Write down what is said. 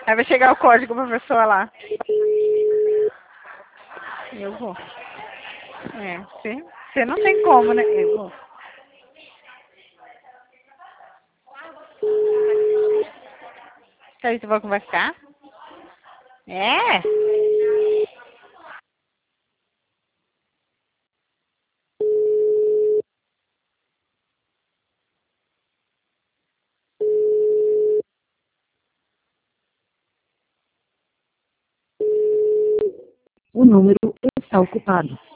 Aí vai chegar o código pra pessoa lá. Eu vou. É, você não tem como, né? Eu vou. Você vai conversar? É? O número está ocupado.